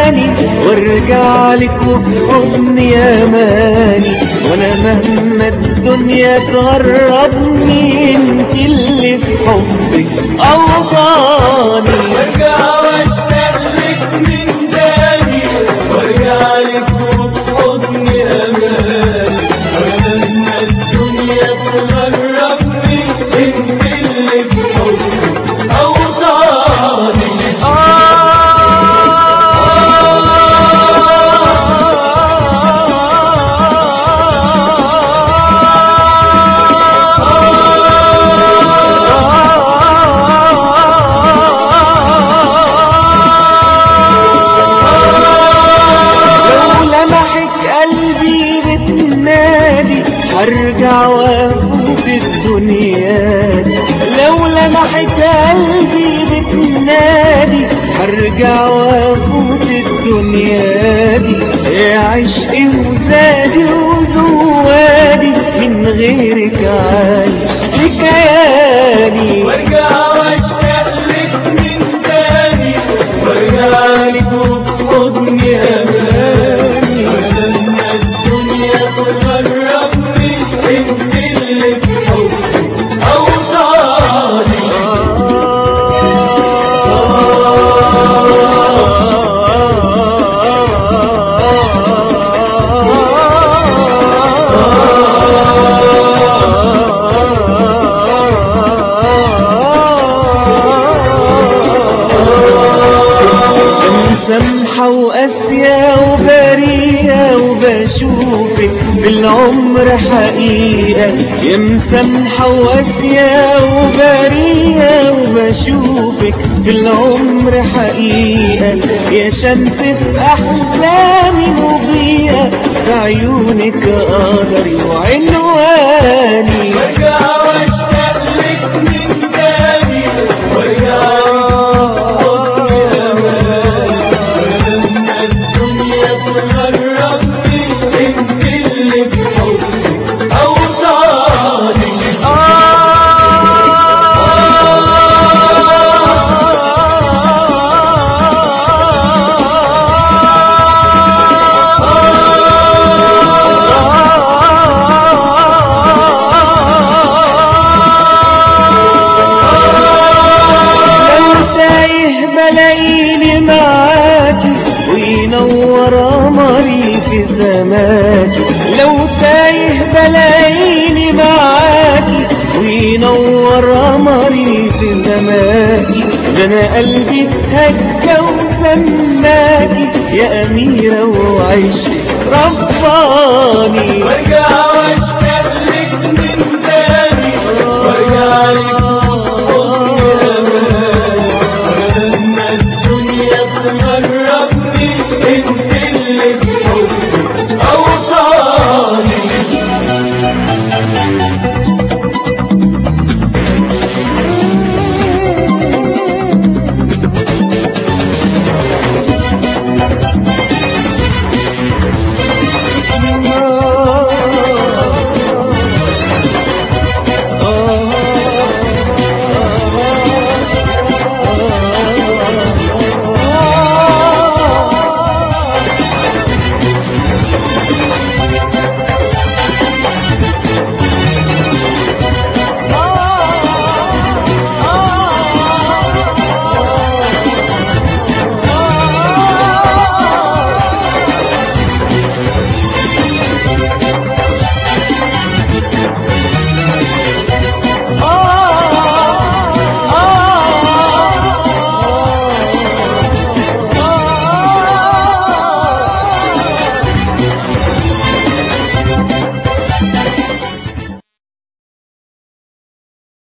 تاني وارجع لك وفي حضني اماني، وانا مهما الدنيا تغربني انت اللي في حبك اوطاني. وارجع واشتاق لك من تاني وارجع لك وفي حضني اماني، وانا مهما الدنيا تغربني انت اللي في حبك اوطاني. هرجع وافوت الدنيا دي، لو لمحت قلبي بتنادي هرجع وافوت الدنيا دي. يا عشقي وزادي وزوادي من غيرك عايش لكياني. وارجع واشتاق لك من تاني وارجع لك وفي حضني اماني، ولما الدنيا تغربني انت اللي في حبك اوطاني. سمحة وقاسية وبريئة وبشوفك في العمر حقيقة، يا مسامحة وقاسية وبريئة وبشوفك في العمر حقيقة، يا شمس في أحلامي مضيئة في عيونك قدري وعنواني. وارجع واشتاق لك من تاني وارجع بلاقيني معاكي وينور قمري في سماكي، لو تايه بلاقيني معاكي وينور قمري في سماكي، ده انا قلبي هكا وسماكي يا أميرة وعشق رباني. وارجع واشتاق لك من تاني وارجع لك